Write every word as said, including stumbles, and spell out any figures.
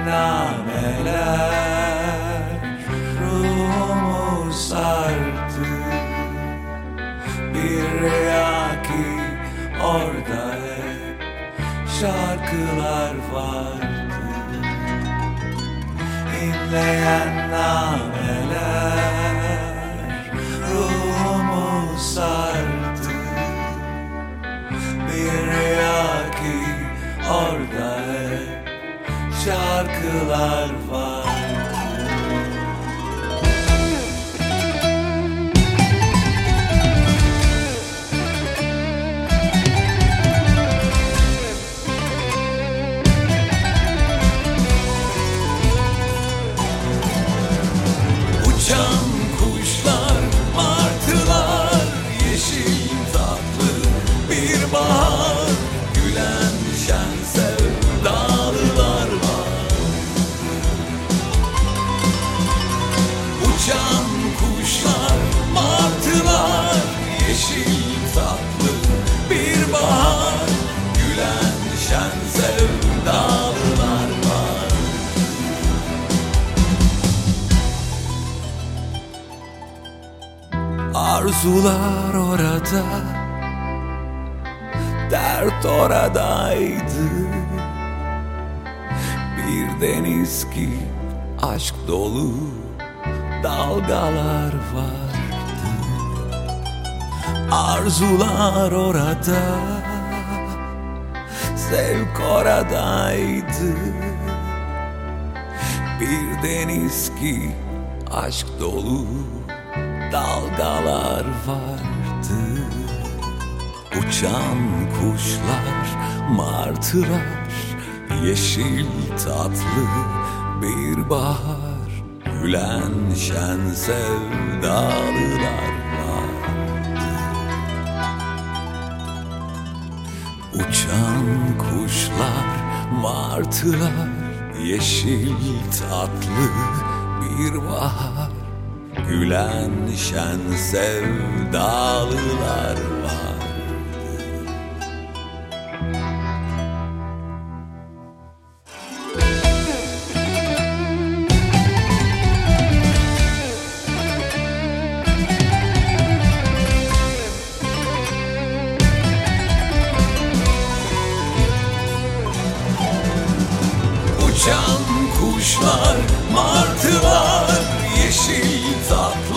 nameler ruhumu sardı. Bir rüya ki orada hep şarkılar vardı. İnleyen nameler ruhumu sardı. Bir rüya ki orada hep şarkılar vardı. Uçan kuşlar, martılar, yeşil tatlı bir bahar, gülen şen sevdalılar var. Uçan kuşlar, martılar, yeşil tatlı bir bahar, gülen şen sevdalılar var. Arzular orada, dert oradaydı. Bir deniz ki aşk dolu dalgalar vardı. Arzular orada, zevk oradaydı. Bir deniz ki aşk dolu dalgalar vardı. Uçan kuşlar, martılar, yeşil tatlı bir bahar, gülen şen sevdalılar vardı. Uçan kuşlar, martılar, yeşil tatlı bir bahar, gülen şen sevdalılar var. Uçan kuşlar, martılar, yeşil tatlı